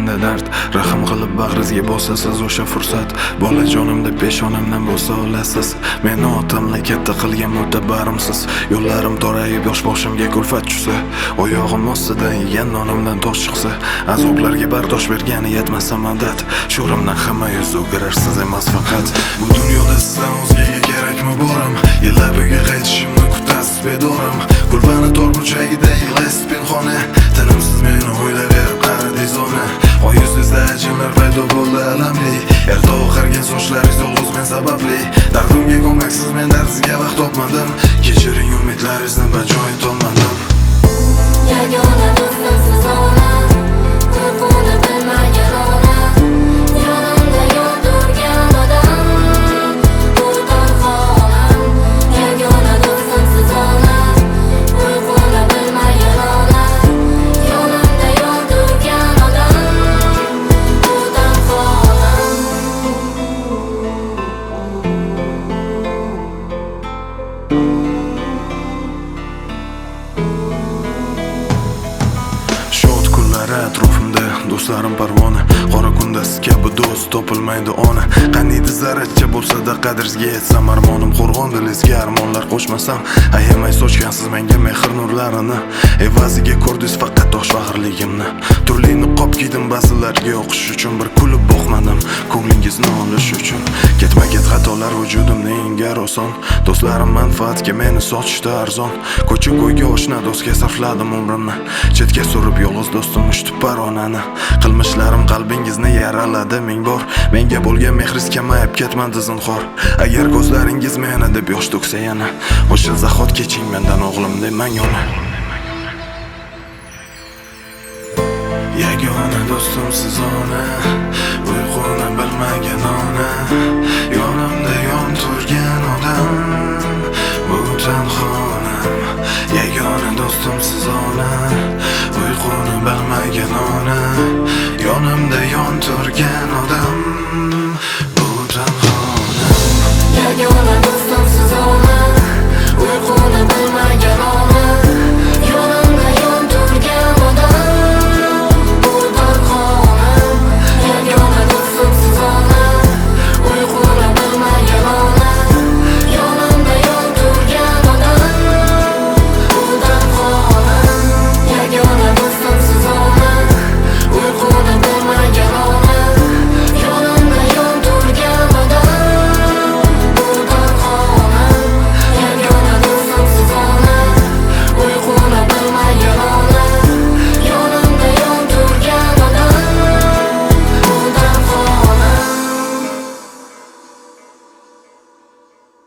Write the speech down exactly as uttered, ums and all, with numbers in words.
ko'nglimda dard. Rahim qilib bag'rizga bosasiz o'sha fursat. Bolajonimda peshonamdan bo'lsa olasiz. Meni otamla katta qilgan mo'tabarimsiz. Yo'llarim torayib yosh boshimga kulfat tushsa, oyog'im ostida yegan nonimdan tosh chiqsa, azoblarga bardosh bergani yetmasa madad. Sho'rimdan hamma yuz o'girarsiz emas faqat. Bu dunyoda sizdan o'zgaga kerakmi borim? Yillab uyga qaytishimni kutasiz bedorim. Kulbani tor burchagida yig'laysiz pinhona. Tinimsiz meni o'ylayverib qaradingiz ona. Oy yuzingizda ajinlar paydo bo'ldi alamli. Erta oqargan sochlaringiz yolg'iz men sababli. Dardimga ko'maksiz men dardingizga vaqt topmadim. Kechiring umidlaringizni bajo etolmadim. Yagona do'stim siz ona, qo'rquvni bilmagan ona, yonimda yondirgan odam, bu tanho olam. Yagona do'stim siz ona, qo'rquvni bilmagan ona, yonimda yondirgan odam, bu tanho olam. Shod kunlari atrofimda do'stlarim parvona. Qora kunda siz kabi do'st topilmaydi ona. Qaniydi zarracha bo'lsa-da qadringizga yetsam, armonim qo'rg'on dilingizga armonlar qo'shmasam, ayamay sochgansiz menga mehr nurlarini. Evaziga ko'rdingiz faqat tosh faxrligimni. Turli niqob kiydim ba'zilarga o'qish uchun, bir kulib boqmadim ko'nglingizni olish uchun. Ketma-ket xatolar vujudimni engar oson. Do'stlarim manfaatga meni sotishda arzon. Ko'cha-ko'yga oshna do'stga sarfladim umrimni. Chetga surib yolg'iz do'stim ushti paronani. Qilmishlarim qalbingizni yaraladi ming bor. Menga bo'lgan mehringiz kamayib ketmadi zinhor. Agar ko'zlaringiz meni deb yosh to'ksa yana, o'sha zahot keching mendan o'g'lim demang ona. Yagona do'stim siz ona,